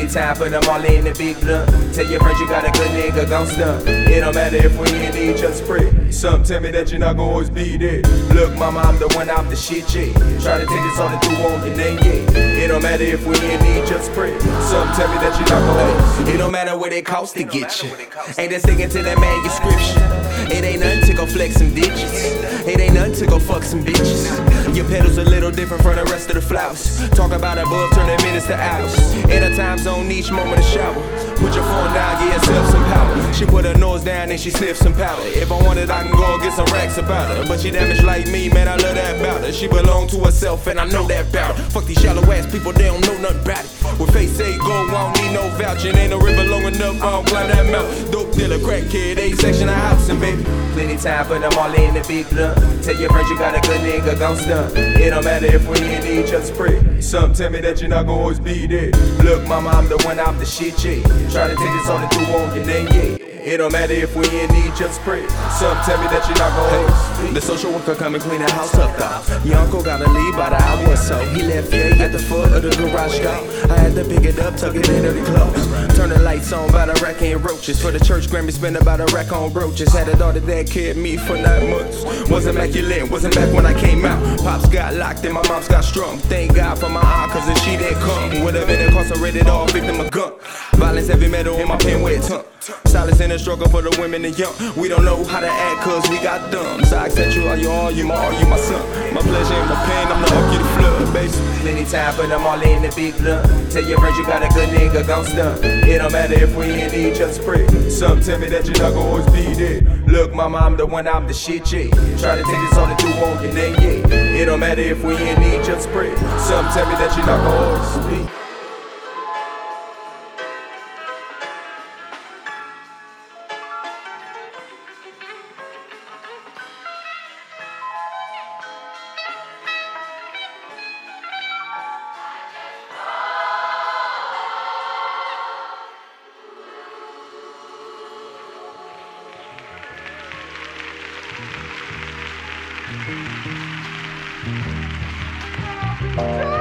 time for them all in the big blunt. Tell your friends you got a good nigga, gon' stunt. It don't matter if we in each other's spread. Some tell me that you're not gon' always be there. Look, mama, I'm the one, I'm the shit, yeah. Try to take this on and do on your name, yeah. It don't matter if we in each other's spread. Some tell me that you're not gon' It don't matter what it costs to get you. Ain't that sticking to that manuscription. It ain't nothing to go flex some digits. It ain't nothing to go fuck some bitches. Your pedals a little different from the rest of the flowers. Talk about above, turning minutes to hours. In a time zone, each moment a shower. Put your phone down, give yourself some power. She put her nose down and she sniffed some powder. If I wanted, I can go get some racks about her. But she damaged like me, man, I love that about her. She belong to herself and I know that about her. Fuck these shallow ass people, they don't know nothing about it. With face say go, I don't need no voucher. Ain't no river long enough, I don't climb that mountain. Dope dealer, crackhead, A-section of housing, baby. Plenty time for them all in the big blunt. Tell your friends you got a good nigga, gon' stunt. It don't matter if we in each other's spread. Some tell me that you're not gon' always be there. Look, mama, I'm the one, I'm the shit, yeah. Try to take this on and do on your name, yeah. It don't matter if we in each other's spread. Some tell me that you're not gon' The social worker come and clean the house up, though. Your uncle gotta leave by the hour or so. He left here at the foot of the garage door. I had to pick it up, tuck it into the clothes. Turn the lights on, about a rack and roaches. For the church, Grammy spent about a rack on roaches. Had a daughter that cared me for 9 months. Was immaculate, wasn't back when I came out. Pops got locked and my mom's got strung. Thank God for my aunt, cause if she didn't come, would've been incarcerated or victim of gun. Violence, heavy metal in my pen with tongue. Silence in the struggle for the women and young. We don't know how to act cause we got dumb. So I accept you, are you all, you my son. My pleasure and my pain, I'm the up you the flood, baby. Plenty time for them all in the big blunt. Tell your friends you got a good nigga, gon' stunt. It don't matter if we in each other's spread. Some tell me that you're not gon' always be there. Look, mama, I'm the one, I'm the shit, yeah. Try to take this on and do on your name, yeah. It don't matter if we in each other's spread. Some tell me that you're not gon' always be. Thank you.